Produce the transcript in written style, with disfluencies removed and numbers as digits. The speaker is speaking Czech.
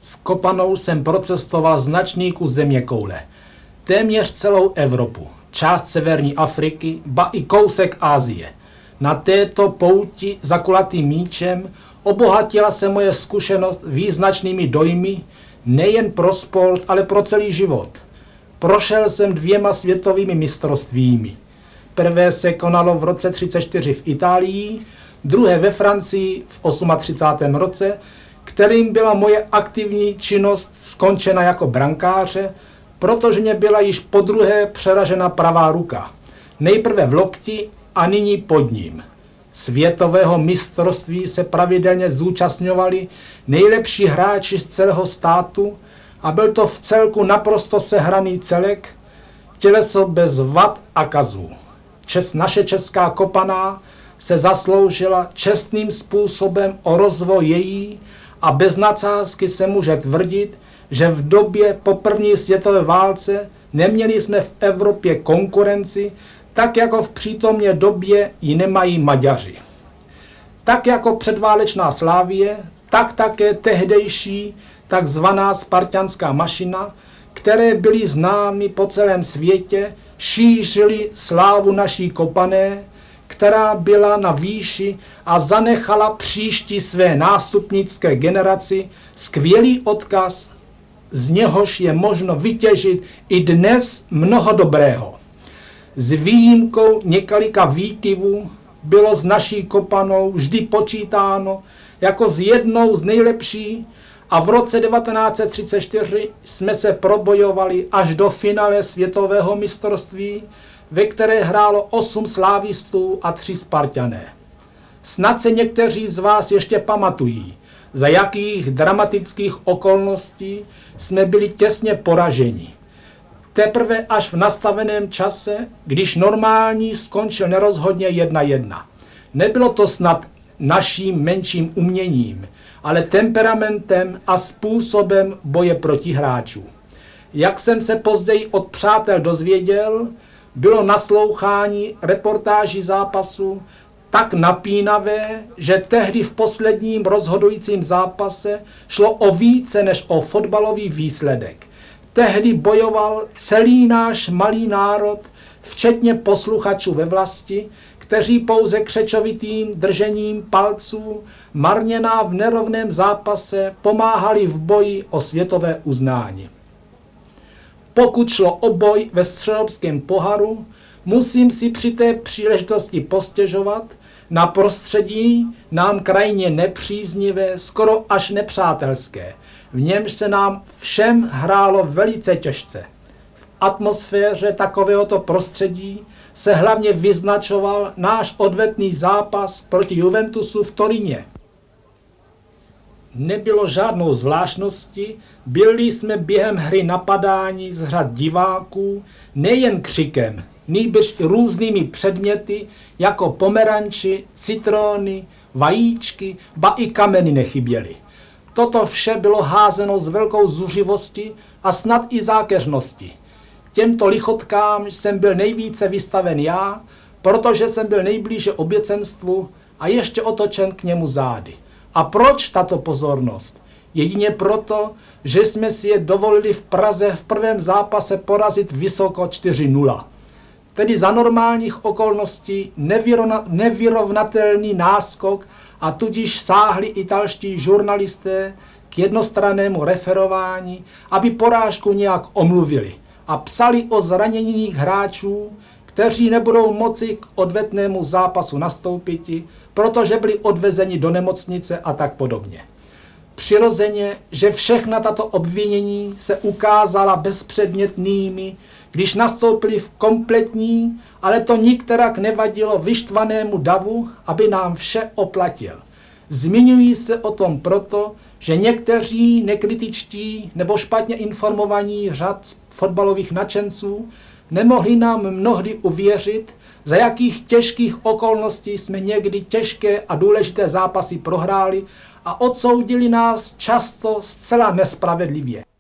S Kopanou jsem procestoval značný kus zeměkoule. Téměř celou Evropu, část severní Afriky, ba i kousek Asie. Na této pouti za kulatým míčem obohatila se moje zkušenost význačnými dojmy, nejen pro sport, ale pro celý život. Prošel jsem 2 světovými mistrovstvími. Prvé se konalo v roce 1934 v Itálii, druhé ve Francii v 38. roce, kterým byla moje aktivní činnost skončena jako brankáře, protože mě byla již podruhé přeražena pravá ruka. Nejprve v lokti a nyní pod ním. Světového mistrovství se pravidelně zúčastňovali nejlepší hráči z celého státu a byl to v celku naprosto sehraný celek, těleso bez vad a kazů. Naše česká Kopaná se zasloužila čestným způsobem o rozvoj její a bez nadsázky se může tvrdit, že v době po první světové válce neměli jsme v Evropě konkurenci, tak jako v přítomné době ji nemají Maďaři. Tak jako předválečná Slávie, tak také tehdejší takzvaná spartanská mašina, které byly známy po celém světě, šířily slávu naší Kopané, která byla na výši a zanechala příští své nástupnické generaci skvělý odkaz, z něhož je možno vytěžit i dnes mnoho dobrého. S výjimkou několika výkyvů bylo s naší Kopanou vždy počítáno jako s jednou z nejlepší a v roce 1934 jsme se probojovali až do finále světového mistrovství, ve které hrálo 8 slávistů a 3 Spartané. Snad se někteří z vás ještě pamatují, za jakých dramatických okolností jsme byli těsně poraženi. Teprve až v nastaveném čase, když normální skončil nerozhodně 1-1. Nebylo to snad naším menším uměním, ale temperamentem a způsobem boje proti hráčů. Jak jsem se později od přátel dozvěděl, bylo naslouchání reportáží zápasu tak napínavé, že tehdy v posledním rozhodujícím zápase šlo o více než o fotbalový výsledek. Tehdy bojoval celý náš malý národ, včetně posluchačů ve vlasti, kteří pouze křečovitým držením palců marně nám v nerovném zápase pomáhali v boji o světové uznání. Pokud šlo o boj ve středoevropském poharu, musím si při té příležitosti postěžovat na prostředí nám krajně nepříznivé, skoro až nepřátelské. V němž se nám všem hrálo velice těžce. V atmosféře takovéhoto prostředí se hlavně vyznačoval náš odvetný zápas proti Juventusu v Turíně. Nebylo žádnou zvláštností, byli jsme během hry napadáni z řad diváků nejen křikem, nýbrž i různými předměty jako pomeranči, citrony, vajíčky, ba i kameny nechyběly. Toto vše bylo házeno s velkou zuřivostí a snad i zákeřností. Těmto lichotkám jsem byl nejvíce vystaven já, protože jsem byl nejblíže oběcenstvu a ještě otočen k němu zády. A proč tato pozornost? Jedině proto, že jsme si je dovolili v Praze v prvém zápase porazit vysoko 4-0. Tedy za normálních okolností nevyrovnatelný náskok a tudíž sáhli italští žurnalisté k jednostrannému referování, aby porážku nějak omluvili a psali o zraněních hráčů, kteří nebudou moci k odvetnému zápasu nastoupit, protože byli odvezeni do nemocnice a tak podobně. Přirozeně, že všechna tato obvinění se ukázala bezpředmětnými, když nastoupili v kompletní, ale to nikterak nevadilo vyštvanému davu, aby nám vše oplatil. Zmiňují se o tom proto, že někteří nekritičtí nebo špatně informovaní řad fotbalových nadšenců nemohli nám mnohdy uvěřit, za jakých těžkých okolností jsme někdy těžké a důležité zápasy prohráli a odsoudili nás často zcela nespravedlivě.